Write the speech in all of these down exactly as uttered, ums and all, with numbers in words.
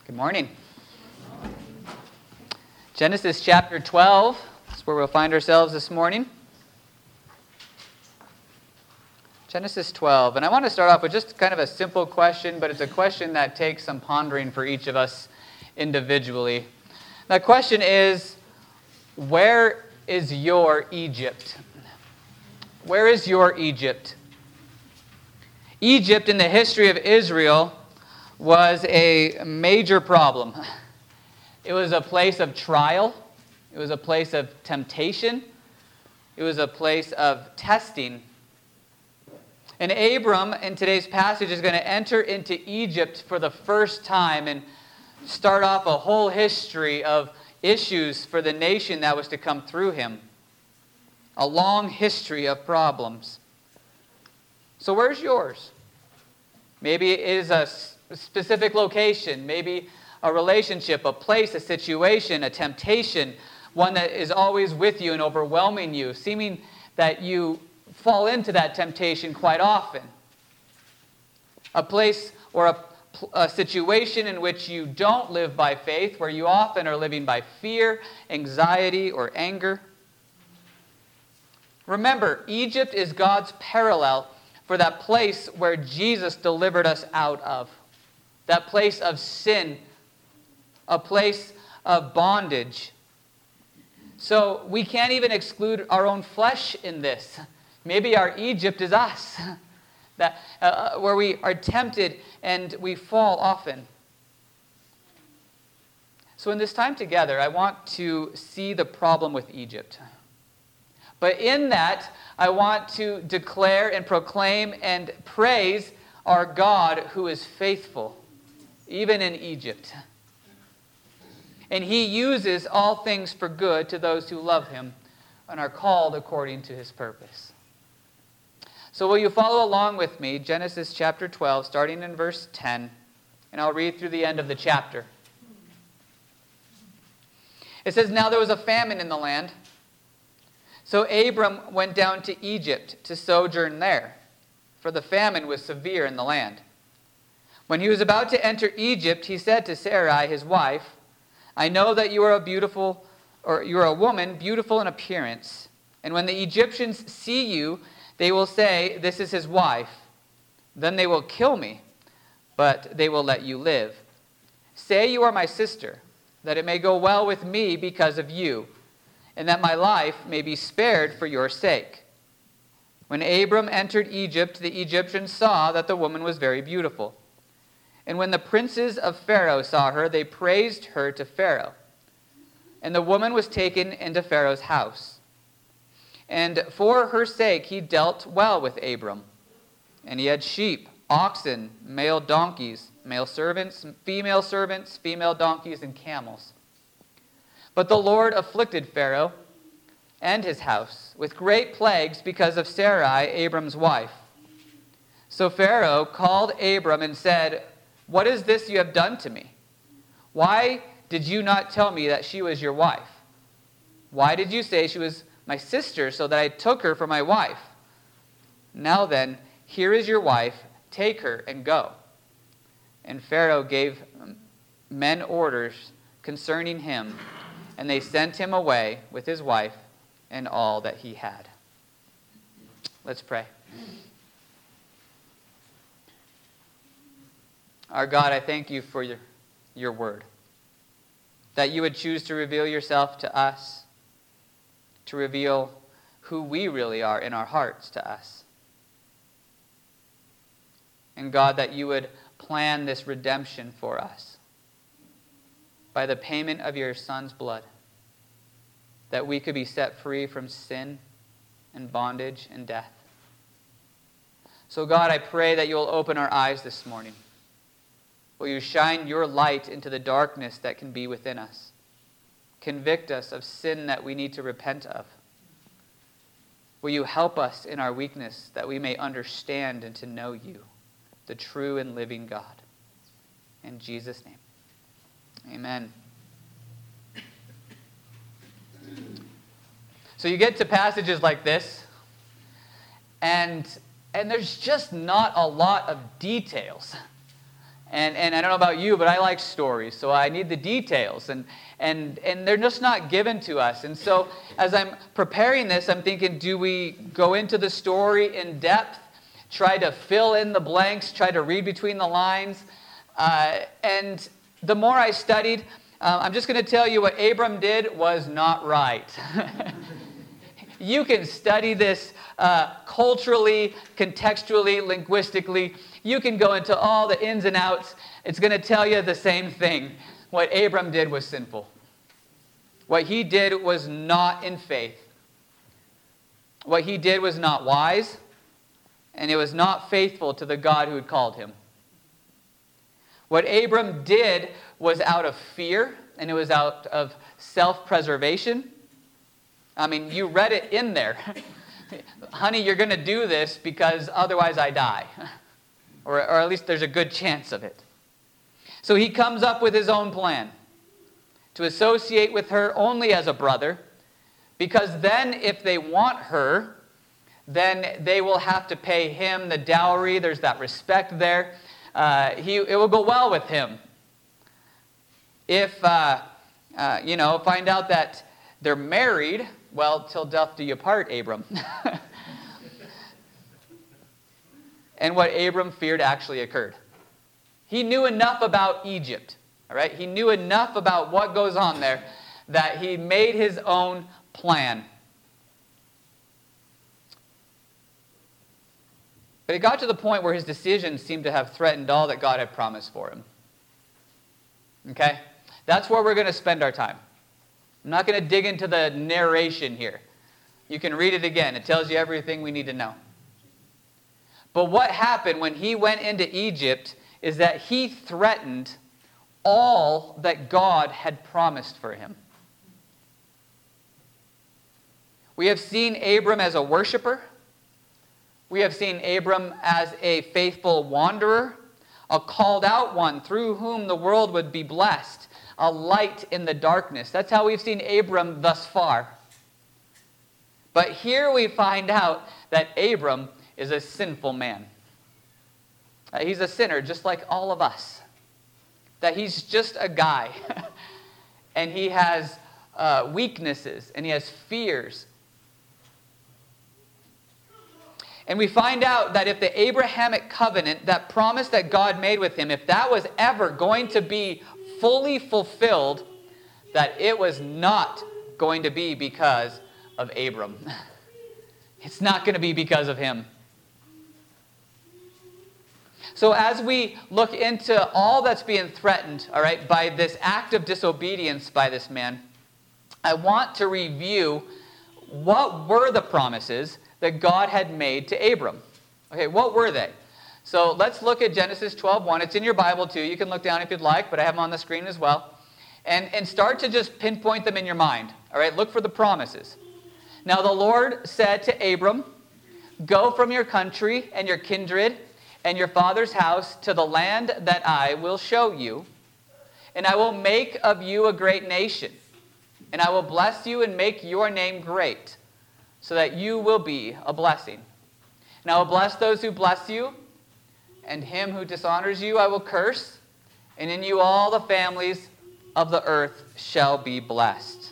Good morning. Genesis chapter twelve is where we'll find ourselves this morning. Genesis twelve. And I want to start off with just kind of a simple question, but it's a question that takes some pondering for each of us individually. That question is, where is your Egypt? Where is your Egypt? Egypt in the history of Israel was a major problem. It was a place of trial. It was a place of temptation. It was a place of testing. And Abram, in today's passage, is going to enter into Egypt for the first time and start off a whole history of issues for the nation that was to come through him. A long history of problems. So where's yours? Maybe it is a specific location, maybe a relationship, a place, a situation, a temptation, one that is always with you and overwhelming you, seeming that you fall into that temptation quite often. A place or a, a situation in which you don't live by faith, where you often are living by fear, anxiety, or anger. Remember, Egypt is God's parallel for that place where Jesus delivered us out of. That place of sin, a place of bondage. So we can't even exclude our own flesh in this. Maybe our Egypt is us, that uh, where we are tempted and we fall often. So in this time together, I want to see the problem with Egypt. But in that, I want to declare and proclaim and praise our God who is faithful, even in Egypt. And he uses all things for good to those who love him and are called according to his purpose. So will you follow along with me, Genesis chapter twelve, starting in verse ten, and I'll read through the end of the chapter. It says, "Now there was a famine in the land. So Abram went down to Egypt to sojourn there, for the famine was severe in the land. When he was about to enter Egypt, he said to Sarai, his wife, 'I know that you are a beautiful, or you are a woman beautiful in appearance. And when the Egyptians see you, they will say, "This is his wife." Then they will kill me, but they will let you live. Say you are my sister, that it may go well with me because of you, and that my life may be spared for your sake.' When Abram entered Egypt, the Egyptians saw that the woman was very beautiful. And when the princes of Pharaoh saw her, they praised her to Pharaoh. And the woman was taken into Pharaoh's house. And for her sake he dealt well with Abram. And he had sheep, oxen, male donkeys, male servants, female servants, female donkeys, and camels. But the Lord afflicted Pharaoh and his house with great plagues because of Sarai, Abram's wife. So Pharaoh called Abram and said, 'What is this you have done to me? Why did you not tell me that she was your wife? Why did you say she was my sister so that I took her for my wife? Now then, here is your wife. Take her and go.' And Pharaoh gave men orders concerning him, and they sent him away with his wife and all that he had." Let's pray. Our God, I thank you for your, your word, that you would choose to reveal yourself to us, to reveal who we really are in our hearts to us. And God, that you would plan this redemption for us by the payment of your Son's blood, that we could be set free from sin and bondage and death. So God, I pray that you will open our eyes this morning. Will you shine your light into the darkness that can be within us? Convict us of sin that we need to repent of. Will you help us in our weakness that we may understand and to know you, the true and living God? In Jesus' name, amen. So you get to passages like this, and, and there's just not a lot of details. And, and I don't know about you, but I like stories, so I need the details. And, and, and they're just not given to us. And so as I'm preparing this, I'm thinking, do we go into the story in depth, try to fill in the blanks, try to read between the lines? Uh, and the more I studied, uh, I'm just going to tell you what Abram did was not right. You can study this uh, culturally, contextually, linguistically. You can go into all the ins and outs. It's going to tell you the same thing. What Abram did was sinful. What he did was not in faith. What he did was not wise, and it was not faithful to the God who had called him. What Abram did was out of fear, and it was out of self-preservation. I mean, you read it in there. Honey, you're going to do this because otherwise I die. Or, or at least there's a good chance of it. So he comes up with his own plan to associate with her only as a brother, because then if they want her, then they will have to pay him the dowry. There's that respect there. Uh, he, it will go well with him. If, uh, uh, you know, find out that they're married, well, till death do you part, Abram. And what Abram feared actually occurred. He knew enough about Egypt, all right? He knew enough about what goes on there that he made his own plan. But it got to the point where his decisions seemed to have threatened all that God had promised for him. Okay? That's where we're going to spend our time. I'm not going to dig into the narration here. You can read it again. It tells you everything we need to know. But what happened when he went into Egypt is that he threatened all that God had promised for him. We have seen Abram as a worshiper. We have seen Abram as a faithful wanderer, a called out one through whom the world would be blessed, a light in the darkness. That's how we've seen Abram thus far. But here we find out that Abram is a sinful man. Uh, he's a sinner just like all of us. That he's just a guy. And he has uh, weaknesses and he has fears. And we find out that if the Abrahamic covenant, that promise that God made with him, if that was ever going to be fully fulfilled, that it was not going to be because of Abram. It's not going to be because of him. So as we look into all that's being threatened, all right, by this act of disobedience by this man, I want to review what were the promises that God had made to Abram. Okay, what were they? So let's look at Genesis twelve one. It's in your Bible too. You can look down if you'd like, but I have them on the screen as well. And, and start to just pinpoint them in your mind. All right, look for the promises. Now the Lord said to Abram, "Go from your country and your kindred and your father's house to the land that I will show you, and I will make of you a great nation, and I will bless you and make your name great, so that you will be a blessing. And I will bless those who bless you, and him who dishonors you I will curse, and in you all the families of the earth shall be blessed."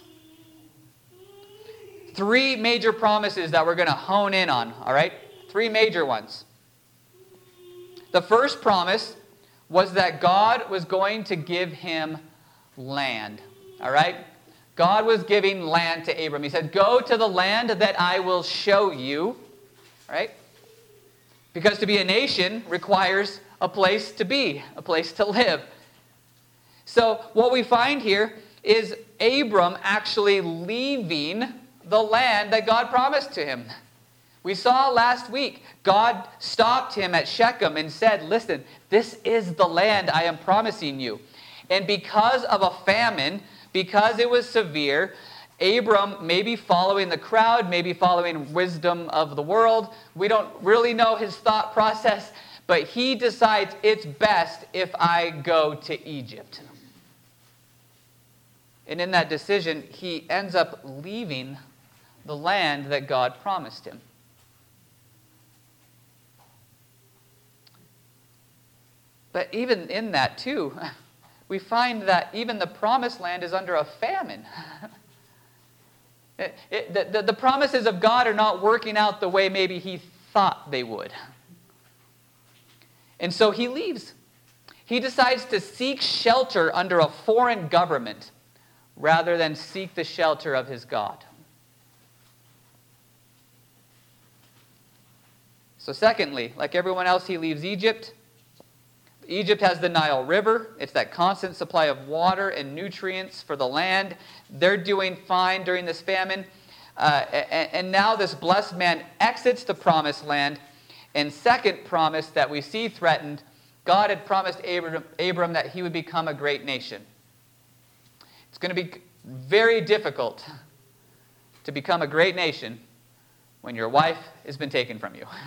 Three major promises that we're going to hone in on, all right? Three major ones. The first promise was that God was going to give him land, all right? God was giving land to Abram. He said, "Go to the land that I will show you," right? Because to be a nation requires a place to be, a place to live. So what we find here is Abram actually leaving the land that God promised to him. We saw last week, God stopped him at Shechem and said, "Listen, this is the land I am promising you." And because of a famine, because it was severe, Abram, maybe following the crowd, maybe following wisdom of the world, we don't really know his thought process, but he decides it's best if I go to Egypt. And in that decision, he ends up leaving the land that God promised him. But even in that, too, we find that even the promised land is under a famine. It, it, the, the, the promises of God are not working out the way maybe he thought they would. And so he leaves. He decides to seek shelter under a foreign government rather than seek the shelter of his God. So secondly, like everyone else, he leaves Egypt. Egypt has the Nile River. It's that constant supply of water and nutrients for the land. They're doing fine during this famine. Uh, and, and now this blessed man exits the promised land. And second promise that we see threatened, God had promised Abram, Abram that he would become a great nation. It's going to be very difficult to become a great nation when your wife has been taken from you.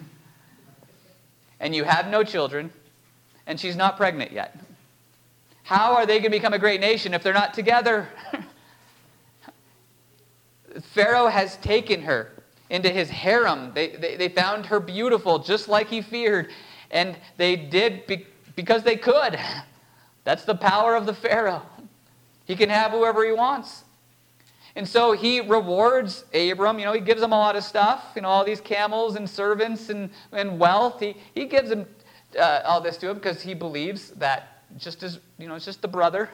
And you have no children, and she's not pregnant yet. How are they going to become a great nation if they're not together? Pharaoh has taken her into his harem. They, they, they found her beautiful, just like he feared. And they did be, because they could. That's the power of the Pharaoh. He can have whoever he wants. And so he rewards Abram. You know, he gives him a lot of stuff. You know, all these camels and servants and, and wealth. He, he gives him uh, all this to him because he believes that just as, you know, it's just the brother.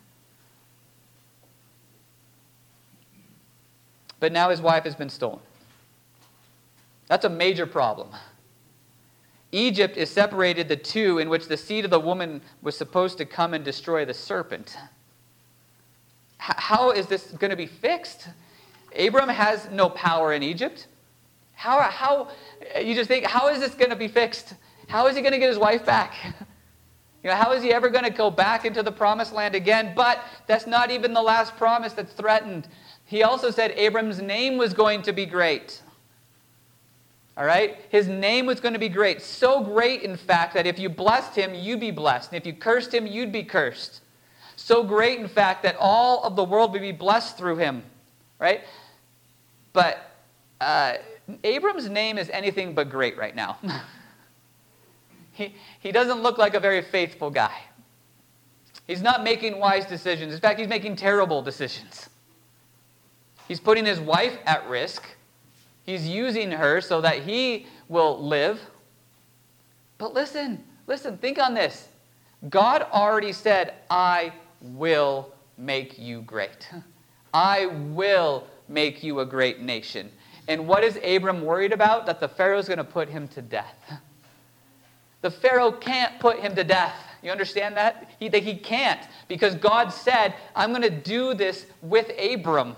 But now his wife has been stolen. That's a major problem. Egypt is separated the two in which the seed of the woman was supposed to come and destroy the serpent. H- how is this going to be fixed? Abram has no power in Egypt. How, how, you just think, how is this going to be fixed? How is he going to get his wife back? You know, how is he ever going to go back into the promised land again? But that's not even the last promise that's threatened. He also said Abram's name was going to be great. All right? His name was going to be great. So great, in fact, that if you blessed him, you'd be blessed. And if you cursed him, you'd be cursed. So great, in fact, that all of the world would be blessed through him. Right? But uh, Abram's name is anything but great right now. he, he doesn't look like a very faithful guy. He's not making wise decisions. In fact, he's making terrible decisions. He's putting his wife at risk. He's using her so that he will live. But listen, listen, think on this. God already said, I will make you great. I will make you a great nation. And what is Abram worried about? That the Pharaoh's going to put him to death. The Pharaoh can't put him to death. You understand that? He, that he can't. Because God said, I'm going to do this with Abram.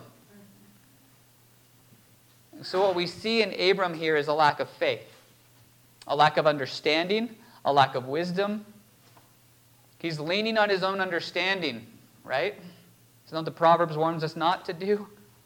So what we see in Abram here is a lack of faith, a lack of understanding, a lack of wisdom. He's leaning on his own understanding, right? Isn't that what the Proverbs warns us not to do?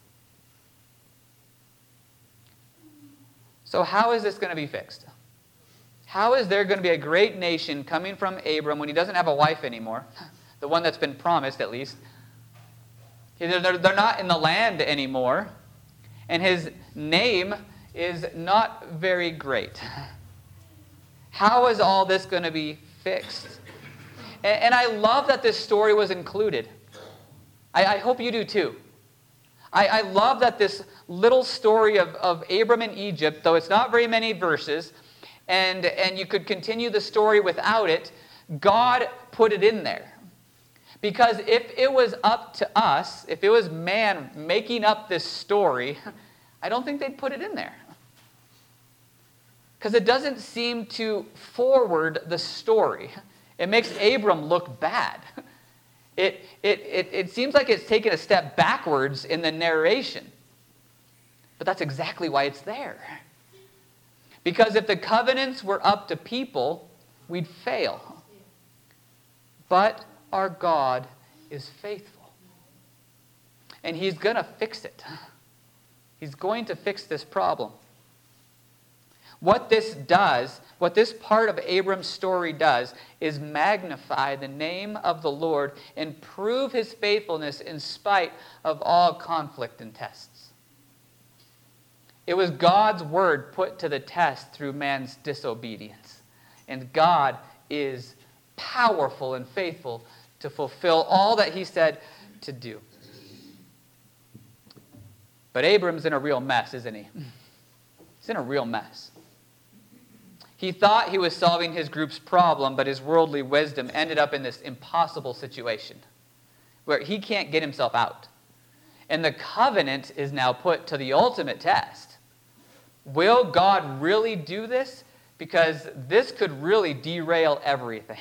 So how is this going to be fixed? How is there going to be a great nation coming from Abram when he doesn't have a wife anymore? The one that's been promised, at least. They're, they're not in the land anymore. And his name is not very great. How is all this going to be fixed? And, and I love that this story was included. I, I hope you do too. I, I love that this little story of, of Abram in Egypt, though it's not very many verses, and, and you could continue the story without it, God put it in there. Because if it was up to us, if it was man making up this story, I don't think they'd put it in there. Because it doesn't seem to forward the story. It makes Abram look bad. It, it, it, it seems like it's taken a step backwards in the narration. But that's exactly why it's there. Because if the covenants were up to people, we'd fail. But our God is faithful. And he's going to fix it. He's going to fix this problem. What this does, what this part of Abram's story does, is magnify the name of the Lord and prove his faithfulness in spite of all conflict and tests. It was God's word put to the test through man's disobedience. And God is powerful and faithful to fulfill all that he said to do. But Abram's in a real mess, isn't he? He's in a real mess. He thought he was solving his group's problem, but his worldly wisdom ended up in this impossible situation where he can't get himself out. And the covenant is now put to the ultimate test. Will God really do this? Because this could really derail everything.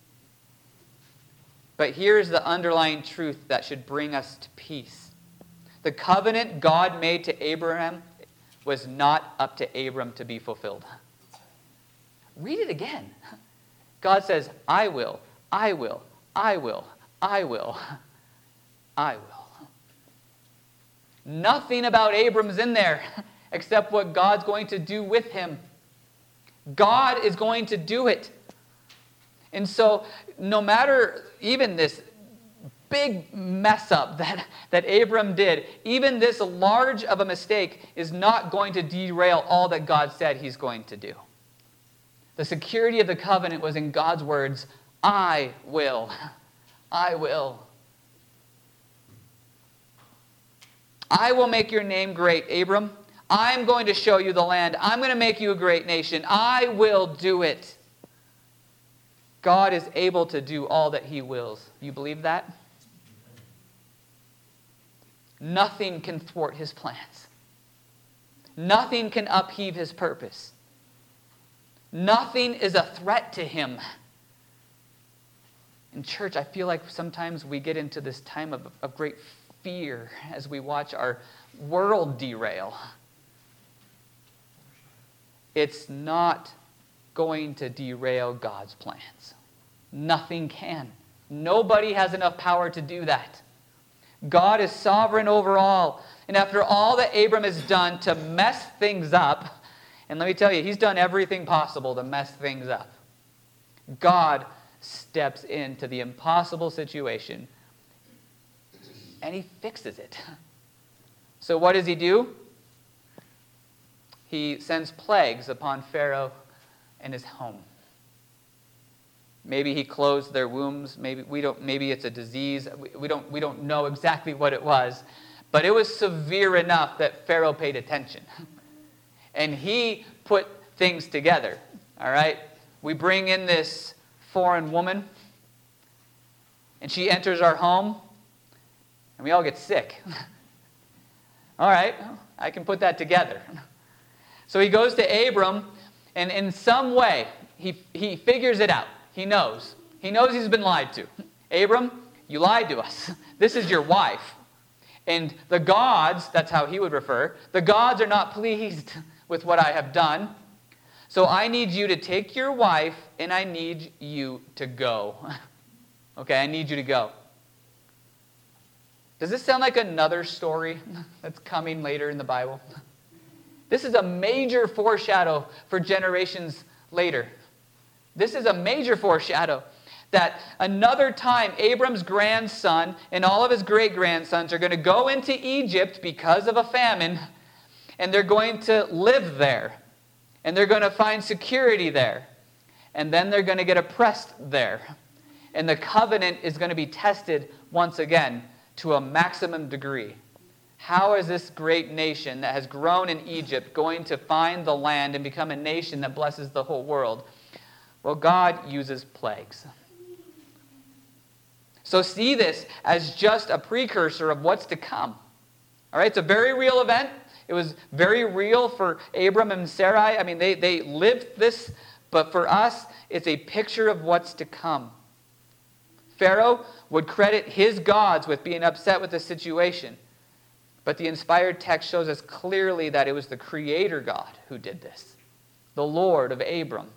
But here's the underlying truth that should bring us to peace. The covenant God made to Abraham was not up to Abram to be fulfilled. Read it again. God says, I will, I will, I will, I will, I will. Nothing about Abram's in there except what God's going to do with him. God is going to do it. And so, no matter even this big mess up that, that Abram did, even this large of a mistake is not going to derail all that God said he's going to do. The security of the covenant was in God's words, I will, I will. I will make your name great, Abram. I'm going to show you the land. I'm going to make you a great nation. I will do it. God is able to do all that he wills. You believe that? Nothing can thwart his plans. Nothing can upheave his purpose. Nothing is a threat to him. In church, I feel like sometimes we get into this time of, of great fear as we watch our world derail. It's not going to derail God's plans. Nothing can. Nobody has enough power to do that. God is sovereign over all. And after all that Abram has done to mess things up, and let me tell you, he's done everything possible to mess things up, God steps into the impossible situation and he fixes it. So what does he do? He sends plagues upon Pharaoh and his home. Maybe he closed their wombs. Maybe we don't. Maybe it's a disease. We, we don't. We don't know exactly what it was, but it was severe enough that Pharaoh paid attention, and he put things together. All right. We bring in this foreign woman, and she enters our home, and we all get sick. All right, I can put that together. So he goes to Abram, and in some way he he figures it out. He knows. He knows he's been lied to. Abram, you lied to us. This is your wife. And the gods, that's how he would refer, the gods are not pleased with what I have done. So I need you to take your wife and I need you to go. Okay, I need you to go. Does this sound like another story that's coming later in the Bible? This is a major foreshadow for generations later. This is a major foreshadow that another time Abram's grandson and all of his great-grandsons are going to go into Egypt because of a famine, and they're going to live there, and they're going to find security there, and then they're going to get oppressed there. And the covenant is going to be tested once again to a maximum degree. How is this great nation that has grown in Egypt going to find the land and become a nation that blesses the whole world? Well, God uses plagues. So see this as just a precursor of what's to come. All right, it's a very real event. It was very real for Abram and Sarai. I mean, they, they lived this, but for us, it's a picture of what's to come. Pharaoh would credit his gods with being upset with the situation. But the inspired text shows us clearly that it was the Creator God who did this, the Lord of Abram.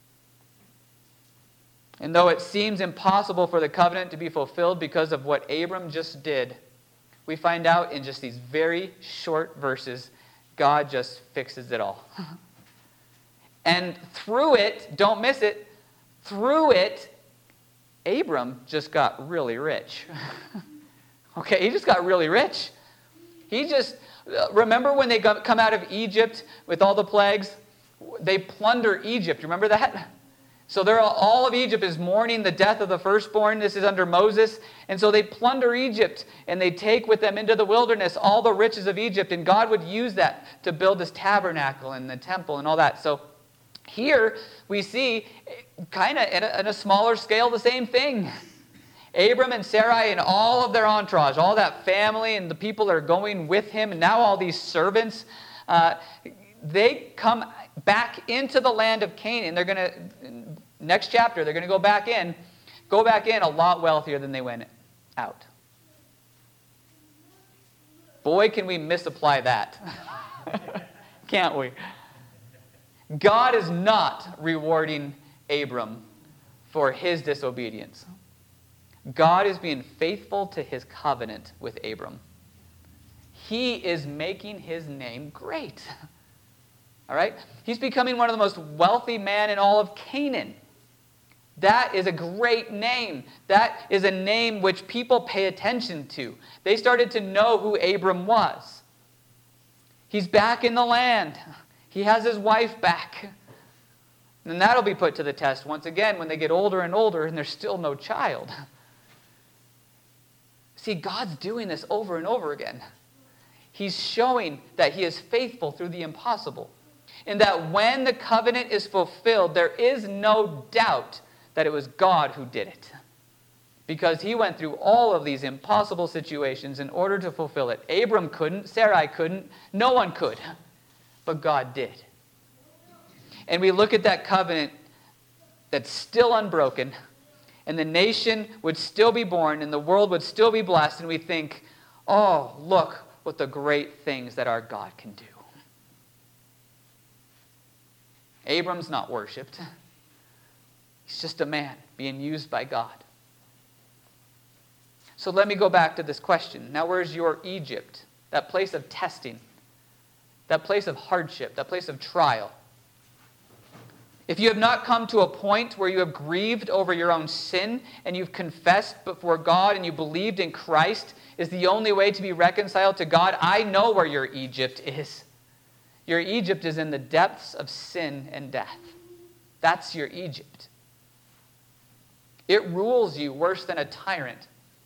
And though it seems impossible for the covenant to be fulfilled because of what Abram just did, we find out in just these very short verses, God just fixes it all. And through it, don't miss it, through it, Abram just got really rich. Okay, he just got really rich. He just, remember when they got, come out of Egypt with all the plagues? They plunder Egypt, remember that? So they're all, all of Egypt is mourning the death of the firstborn. This is under Moses. And so they plunder Egypt, and they take with them into the wilderness all the riches of Egypt. And God would use that to build this tabernacle and the temple and all that. So here we see kind of at, at a smaller scale the same thing. Abram and Sarai and all of their entourage, all that family and the people that are going with him, and now all these servants, uh, they come back into the land of Canaan. They're going to, next chapter, they're going to go back in, go back in a lot wealthier than they went out. Boy, can we misapply that. Can't we? God is not rewarding Abram for his disobedience. God is being faithful to his covenant with Abram. He is making his name great. All right? He's becoming one of the most wealthy men in all of Canaan. That is a great name. That is a name which people pay attention to. They started to know who Abram was. He's back in the land. He has his wife back. And that'll be put to the test once again when they get older and older and there's still no child. See, God's doing this over and over again. He's showing that he is faithful through the impossible. And that when the covenant is fulfilled, there is no doubt that it was God who did it. Because he went through all of these impossible situations in order to fulfill it. Abram couldn't, Sarai couldn't, no one could. But God did. And we look at that covenant that's still unbroken, and the nation would still be born, and the world would still be blessed, and we think, oh, look what the great things that our God can do. Abram's not worshipped. He's just a man being used by God. So let me go back to this question. Now, where's your Egypt? That place of testing, that place of hardship, that place of trial. If you have not come to a point where you have grieved over your own sin and you've confessed before God and you believed in Christ is the only way to be reconciled to God, I know where your Egypt is. Your Egypt is in the depths of sin and death. That's your Egypt. It rules you worse than a tyrant.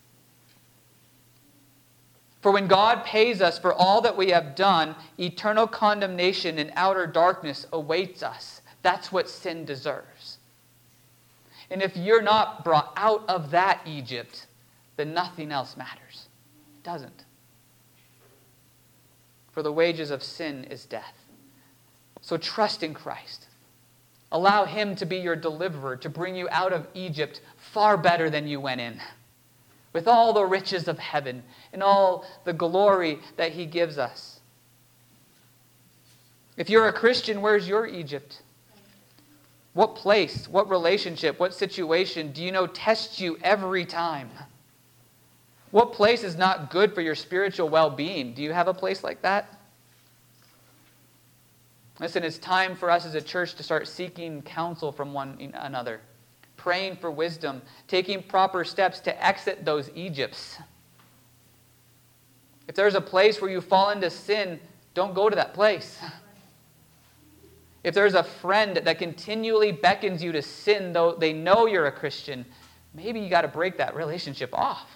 For when God pays us for all that we have done, eternal condemnation and outer darkness awaits us. That's what sin deserves. And if you're not brought out of that Egypt, then nothing else matters. It doesn't. For the wages of sin is death. So trust in Christ. Allow him to be your deliverer, to bring you out of Egypt far better than you went in, with all the riches of heaven and all the glory that he gives us. If you're a Christian, where's your Egypt? What place, what relationship, what situation do you know tests you every time? What place is not good for your spiritual well-being? Do you have a place like that? Listen, it's time for us as a church to start seeking counsel from one another, praying for wisdom, taking proper steps to exit those Egypts. If there's a place where you fall into sin, don't go to that place. If there's a friend that continually beckons you to sin, though they know you're a Christian, maybe you got to break that relationship off.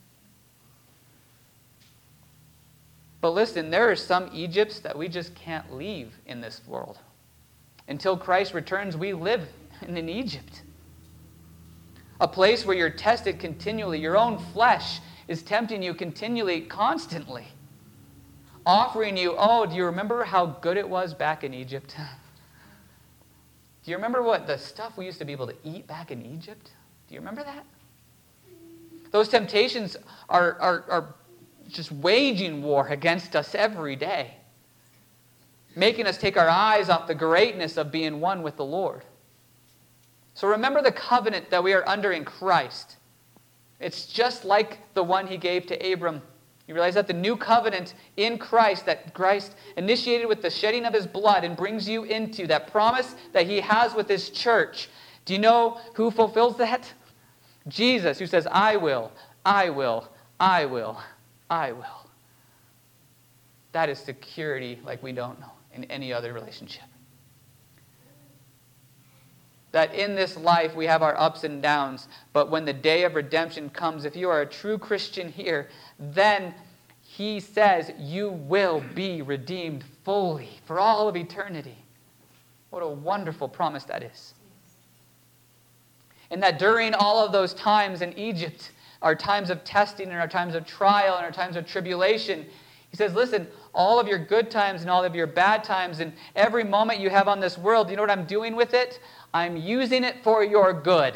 But listen, there are some Egypts that we just can't leave in this world. Until Christ returns, we live in an Egypt. A place where you're tested continually. Your own flesh is tempting you continually, constantly. Offering you, oh, do you remember how good it was back in Egypt? Do you remember what the stuff we used to be able to eat back in Egypt? Do you remember that? Those temptations are, are, are just waging war against us every day, making us take our eyes off the greatness of being one with the Lord. So remember the covenant that we are under in Christ. It's just like the one he gave to Abram. You realize that the new covenant in Christ, that Christ initiated with the shedding of his blood and brings you into that promise that he has with his church. Do you know who fulfills that? Jesus, who says, I will, I will, I will, I will. That is security like we don't know in any other relationship. That in this life we have our ups and downs, but when the day of redemption comes, if you are a true Christian here, then he says you will be redeemed fully for all of eternity. What a wonderful promise that is. And that during all of those times in Egypt, our times of testing and our times of trial and our times of tribulation, he says, listen, all of your good times and all of your bad times and every moment you have on this world, you know what I'm doing with it? I'm using it for your good.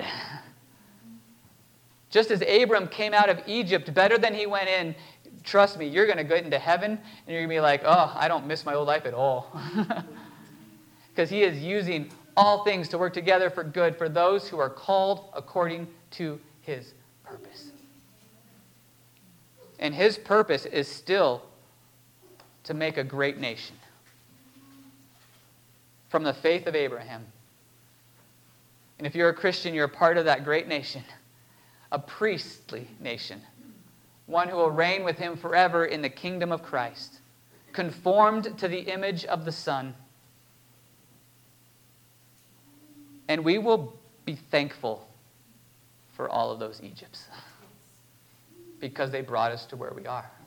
Just as Abram came out of Egypt better than he went in, trust me, you're going to go into heaven and you're going to be like, oh, I don't miss my old life at all. Because he is using all things to work together for good for those who are called according to his purpose. And his purpose is still to make a great nation. From the faith of Abraham. And if you're a Christian, you're a part of that great nation. A priestly nation. One who will reign with him forever in the kingdom of Christ. Conformed to the image of the Son. And we will be thankful for all of those Egypts. Because they brought us to where we are.